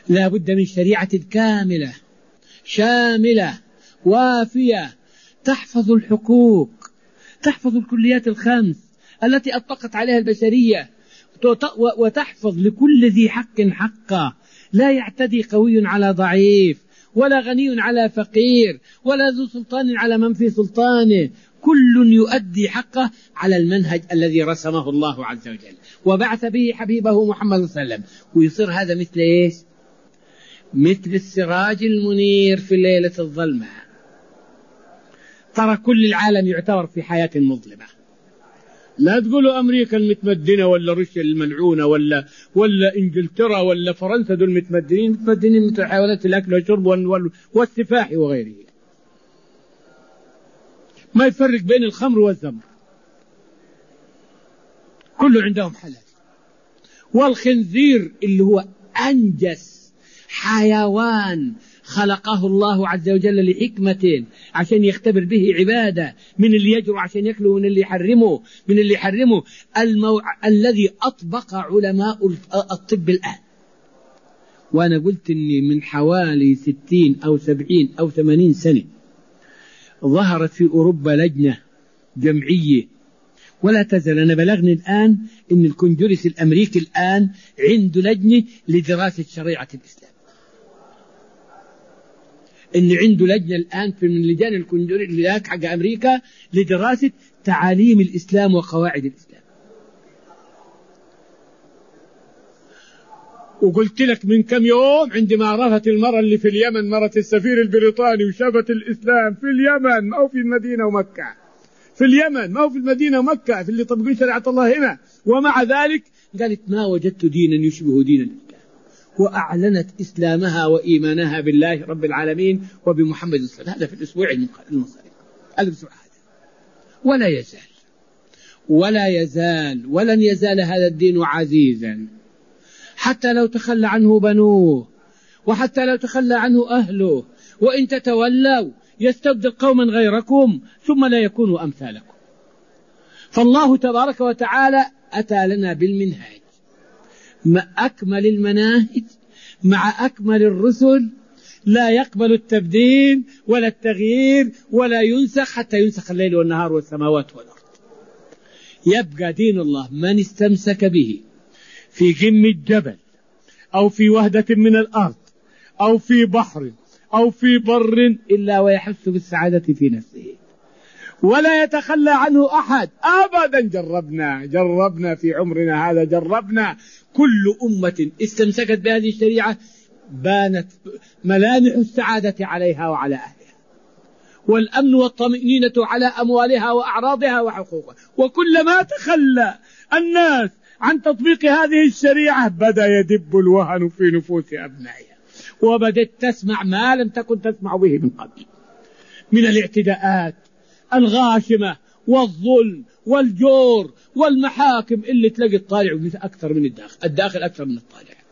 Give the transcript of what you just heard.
لا بد من شريعة كاملة شاملة وافية تحفظ الحقوق، تحفظ الكليات الخمس التي أطلقت عليها البشرية، وتحفظ لكل ذي حق حقه، لا يعتدي قوي على ضعيف، ولا غني على فقير، ولا ذو سلطان على من في سلطانه، كل يؤدي حقه على المنهج الذي رسمه الله عز وجل وبعث به حبيبه محمد صلى الله عليه وسلم. ويصير هذا مثل إيش؟ مثل السراج المنير في الليلة الظلمة. ترى كل العالم يعتبر في حياة مظلمة. لا تقولوا أمريكا المتمدنة ولا روسيا الملعونة ولا إنجلترا ولا فرنسا، دول متمدنين مثل حيوانات الأكل والشرب والسفاح وغيره، ما يفرق بين الخمر والزمر، كله عندهم حلال. والخنزير اللي هو أنجس حيوان خلقه الله عز وجل لحكمة عشان يختبر به عبادة، من اللي يجرؤ عشان يأكله ومن اللي يحرمه، الذي أطبق علماء الطب الآن. وأنا قلت أني من حوالي 60 أو 70 أو 80 سنة ظهرت في أوروبا لجنة جمعية، ولا تزال. أنا بلغني الآن أن الكونجرس الأمريكي الآن عنده لجنة لدراسة شريعة الإسلام، إن عنده لجنة الآن في من لجان الكونجرس حق أمريكا لدراسة تعاليم الإسلام وقواعد الإسلام. وقلت لك من كم يوم عندما رفت المرأة اللي في اليمن، مرت السفير البريطاني وشافت الإسلام في اليمن، ما هو في المدينة ومكة، في اليمن ما هو في المدينة ومكة، في اللي يطبقون شريعة الله هنا، ومع ذلك قالت ما وجدت دينا يشبه دين الإسلام، وأعلنت إسلامها وإيمانها بالله رب العالمين وبمحمد صلى الله عليه وسلم. هذا في الأسبوع المنصرم، الأسبوع هذا. ولا يزال ولن يزال هذا الدين عزيزا، حتى لو تخلى عنه بنوه، وحتى لو تخلى عنه أهله، وإن تتولوا يستبدل قوما غيركم ثم لا يكونوا أمثالكم. فالله تبارك وتعالى أتى لنا بالمنهاج، مع أكمل المناهج، مع أكمل الرسل، لا يقبل التبديل ولا التغيير ولا ينسخ حتى ينسخ الليل والنهار والسماوات والأرض. يبقى دين الله من استمسك به في جم الجبل أو في وهدة من الأرض أو في بحر أو في بر إلا ويحس بالسعادة في نفسه، ولا يتخلى عنه أحد أبدا. جربنا في عمرنا هذا، جربنا. كل أمة استمسكت بهذه الشريعة بانت ملامح السعادة عليها وعلى أهلها، والأمن والطمأنينة على أموالها وأعراضها وحقوقها. وكلما تخلى الناس عن تطبيق هذه الشريعة بدأ يدب الوهن في نفوس أبنائها، وبدأت تسمع ما لم تكن تسمع به من قبل من الاعتداءات الغاشمة والظلم والجور والمحاكم اللي تلاقي الطالع أكثر من الداخل أكثر من الطالع.